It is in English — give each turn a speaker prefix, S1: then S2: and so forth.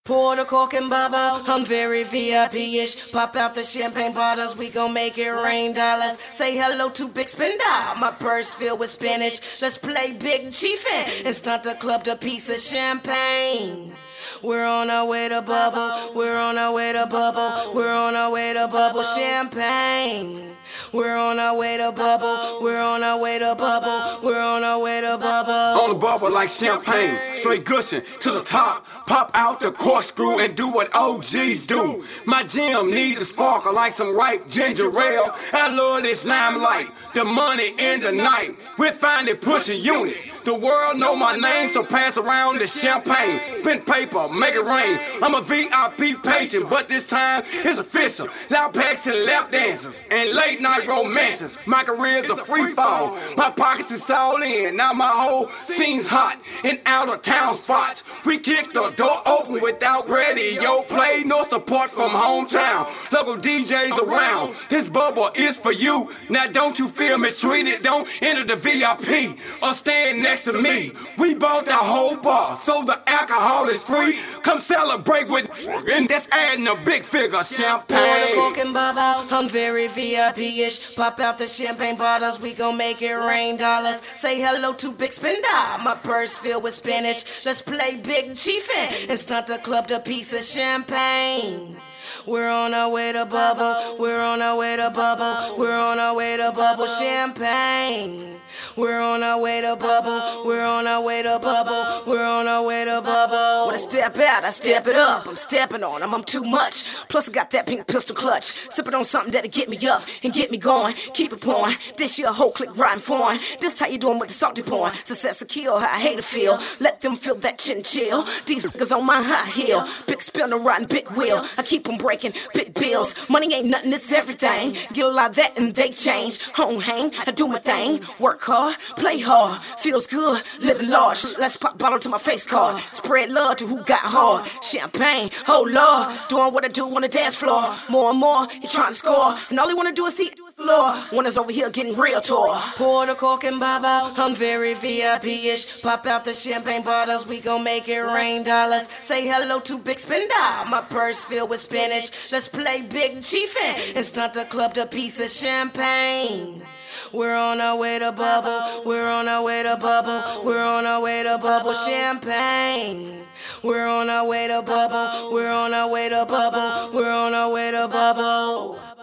S1: Pour the cork and bubble, I'm very VIP-ish. Pop out the champagne bottles, we gon' make it rain dollars. Say hello to Big Spender, my purse filled with spinach. Let's play Big Chiefin' and stunt the club to piece of champagne. We're on our way to bubble, we're on our way to bubble, we're on our way to bubble champagne. We're on our way to bubble, we're on our way to bubble, we're on our way to bubble.
S2: On the bubble like champagne, straight gushing to the top. Pop out the corkscrew and do what OGs do. My gym need to sparkle like some ripe ginger ale. I love this limelight, the money in the night. We're finally pushing units. The world know my name, so pass around the champagne. Pen paper, make it rain. I'm a VIP patient, but this time it's official. Loud packs and lap dances and late night romances. My career's a free fall. My pockets is all in. Now my whole scene's hot in out of town spots. We kick the door open without radio play, no support from hometown. Local DJs around. This bubble is for you. Now don't you feel mistreated? Don't enter the VIP or stand next to me. We bought the whole bar, so the alcohol is free. Come celebrate with, and that's adding a big figure champagne.
S1: Pour the cork and bubble, I'm very VIP-ish. Pop out the champagne bottles, we gon' make it rain dollars. Say hello to Big Spender, my purse filled with spinach. Let's play Big Chiefin' and stunt the club to piece of champagne. We're on our way to bubble, we're on our way to bubble, we're on our way to bubble champagne. We're on our way to bubble, we're on our way to bubble, we're on our way to bubble. When I step out, I step it up. I'm stepping on them, I'm too much. Plus I got that pink pistol clutch. Sipping on something that'll get me up and get me going. Keep it pouring, this year whole clique riding foreign. This how you doing with the salty porn. Success or kill, how I hate to feel. Let them feel that chin chill. These niggas on my high heel. Big spinner riding big wheel. I keep them breaking big bills. Money ain't nothing, it's everything. Get a lot of that and they change. Home hang, I do my thing. Work hard, play hard, feels good, living large. Let's pop bottle to my face card. Spread love to who got hard. Champagne, oh Lord, doing what I do on the dance floor. More and more, you're trying to score, and all you wanna do is see the floor. One is over here getting real tall. Pour the cork and bubble, I'm very VIP-ish. Pop out the champagne bottles, we gon' make it rain dollars. Say hello to Big Spender, my purse filled with spinach. Let's play Big Chiefin' and stunt the club to piece of champagne. We're on our way to bubble, we're on our way to bubble, we're on our way to bubble champagne. We're on our way to bubble, we're on our way to bubble, we're on our way to bubble.